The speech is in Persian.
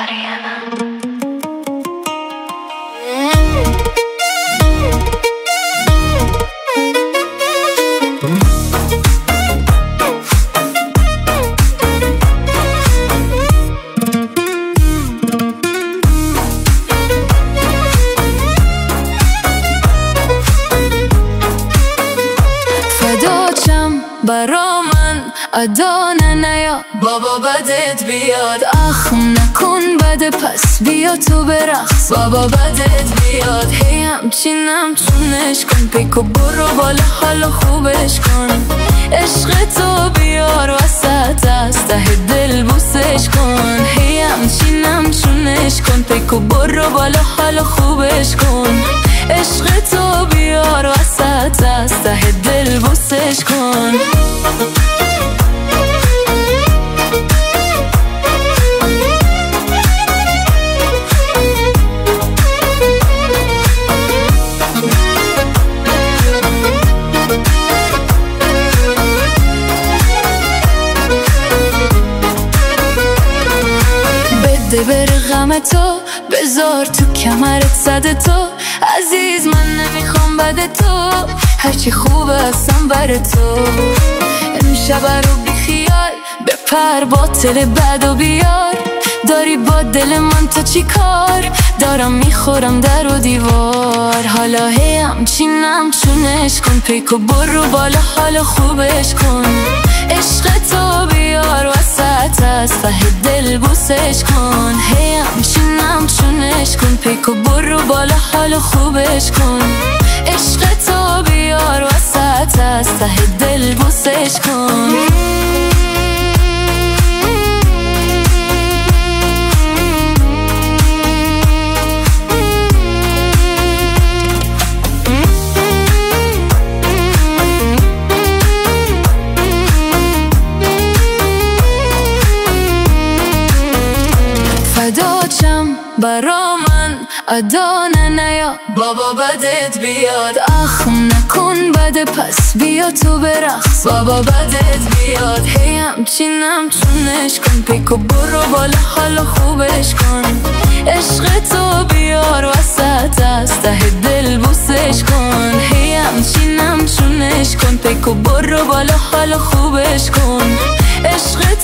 برا من ادانه نیا بابا بدت بیاد اخ نکن بده پس بیا تو برقص بابا بدت بیاد هی همچینم چونش کن پیکو برو بالا حالا خوبش کن عشق تو بیار وسط از ته دل بوسش کن هی همچینم چونش کن پیکو برو بالا حالا خوبش کن عشق تو بیار وسط از ته دل بوسش کن بده بره غم تو بذار تو کمرت صد تو عزیز من نمیخوام بده تو هرچی خوبه هستم بر تو امشب رو بیخیال بپر باطل بد و بیار داری با دل من تو چی کار دارم میخورم در و دیوار حالا هی همچینم چونش کن پیکو برو بالا حالا خوبش کن عشق تو بیار وسط از ته دل بوسش کن هی همچینم چونش کن پیکو برو بالا حالا خوبش کن عشق تو بیار وسط از ته دل بوسش کن فداچم برا من ادانه نیا بابا بدت بیاد اخ نکن بده پس بیا تو برقص بابا بدت بیاد هی همچینم چونش کن پیکو برو بالا حالا خوبش کن عشق تو بیار وسط از ته دل بوسش کن هی همچینم چونش کن پیکو برو بالا حالا خوبش کن عشق